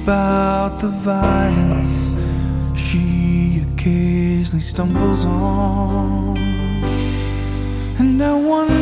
about the violence she occasionally stumbles on. And I wonder